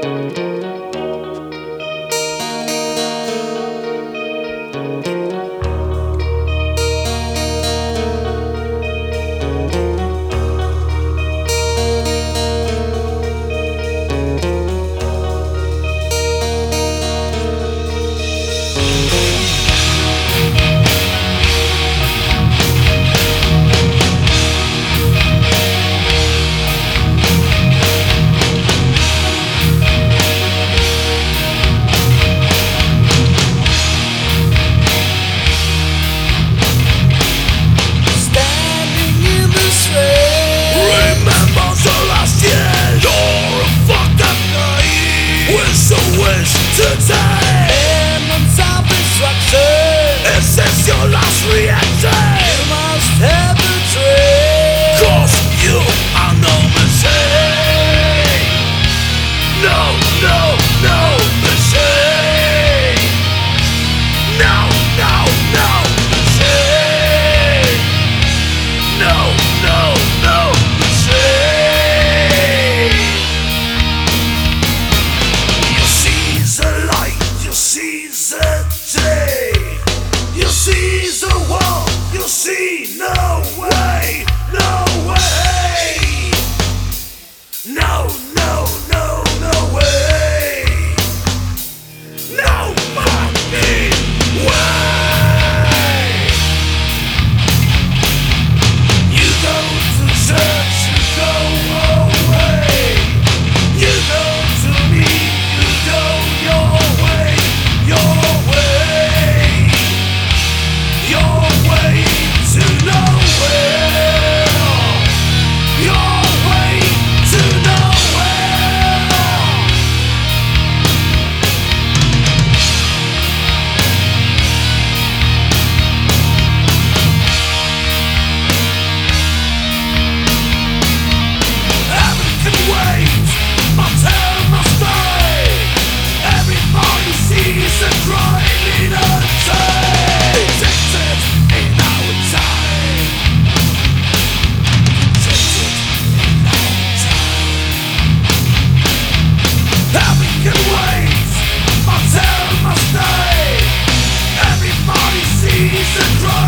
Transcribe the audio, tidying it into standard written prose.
Today, elements of destruction. Is this your last reaction? You must have a dream, 'cause you are no machine. No, no, no machine. No, no, no machine. No, no, no machine. You see the light, you see the day, you see the wall, you see no way, no way. No, no, no, no way. No fucking way. You go to church, you go away. You go to me, you go your way, your way. Your way to nowhere. Your way to nowhere. Heaven can wait, my tale must stay. Everybody sees a crime in a day. Detected in our time. Detected in our time. Heaven can wait, my tale must stay. Everybody sees a crime.